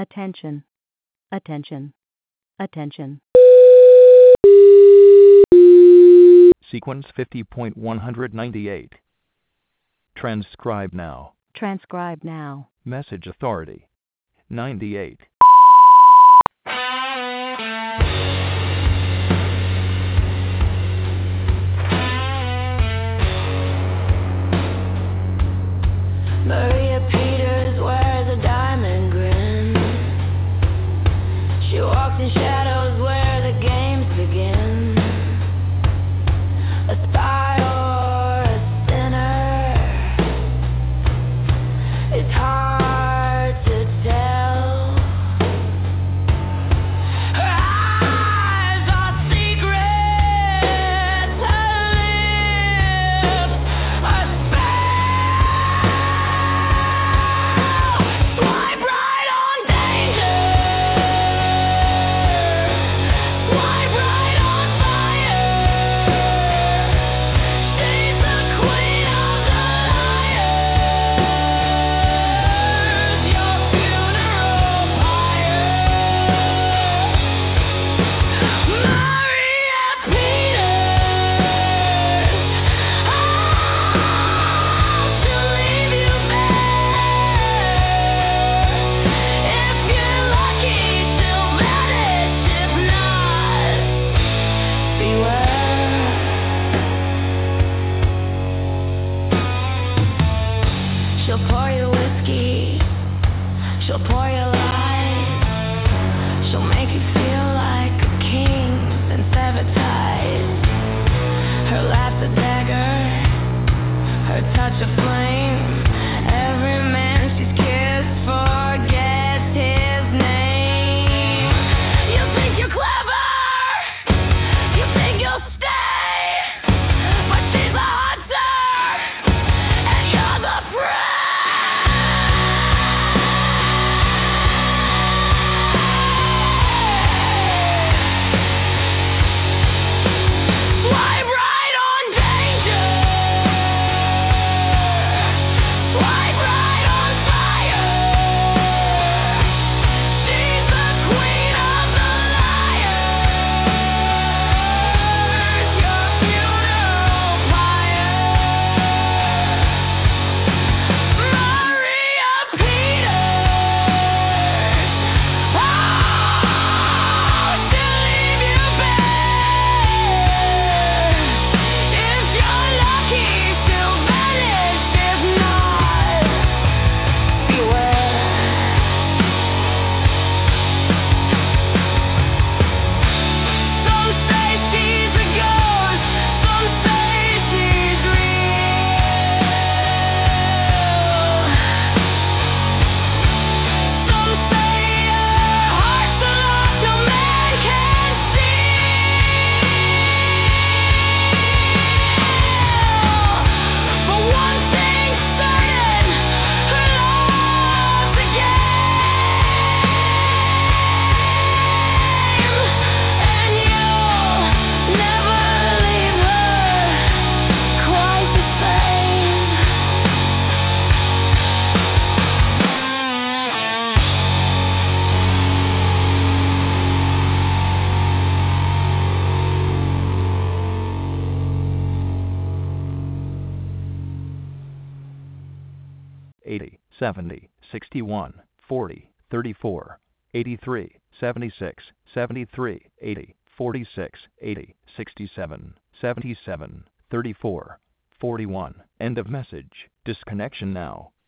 Attention, attention, attention. Sequence 50.198. Transcribe now. Transcribe now. Message authority 98. Maria Peters wears a diamond grin. She walks in shadows where the games begin. A spy or a sinner, it's hard to tell. Her eyes are secrets, her lips are spell. Swipe right on danger, swipe right on fire. She's the queen of the liars, your funeral pyre. Maria Peters, she'll leave you bare. If you're lucky, she'll vanish. If not, beware. She'll pour you whiskey, she'll pour you lies, she'll make you feel like a king, then sabotage. Her laugh's a dagger, her touch a flame. Every man she's kissed forgets his name. You think you're clever, you think you'll stay, but she's a hunter, and you're the prey. Swipe right on danger, swipe right on fire. She's the queen of the liars, your funeral pyre. Maria Peters, she'll leave you bare. If you're lucky, she'll vanish. If not, beware. Some say she's a ghost, some say she's real. Some say her heart's a lock no man can steal. But one thing's certain, her love's a game, and you'll never leave her quite the same. 80, 70, 61, 40, 34, 83, 76, 73, 80, 46, 80, 67, 77, 34, 41. End of message. Disconnection now.